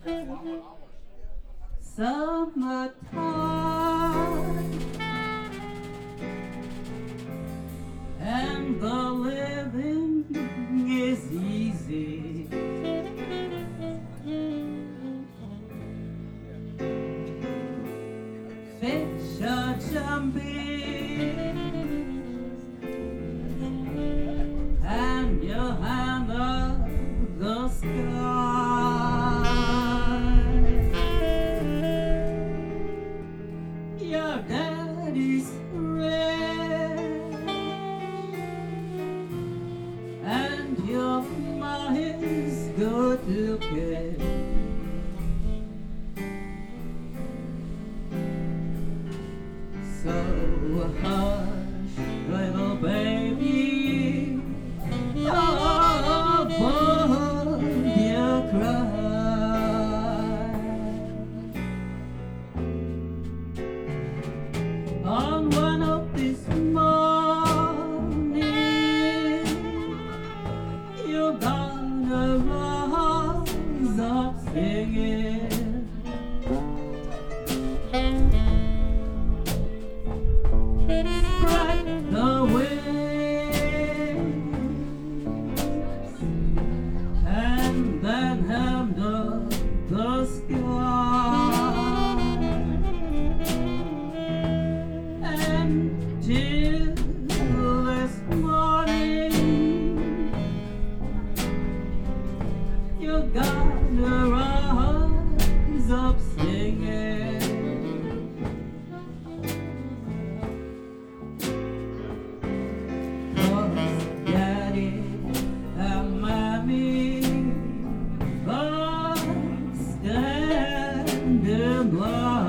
Summertime and the living is easy. Fish are jumping and you handle the sky. Your daddy's rich and your ma is good looking. So hush, little baby, oh, won't you cry? On one of these mornings, you're gonna rise up singing. Spread the wings and then handle the sky. And till this morning, you gotta rise up singing. Daddy and mommy are standing by.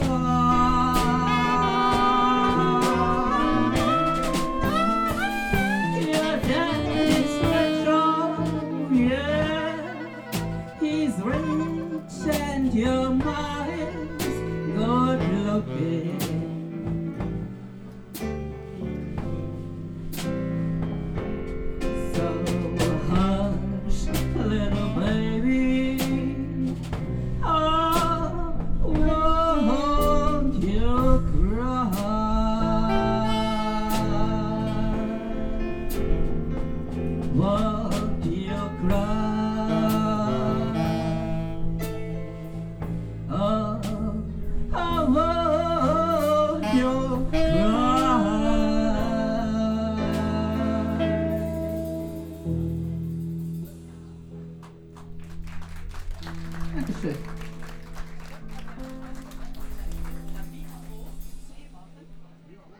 Your daddy's retro, yeah. He's rich and your mind's good looking. So hush, little baby. Oh, won't you cry? Won't you cry?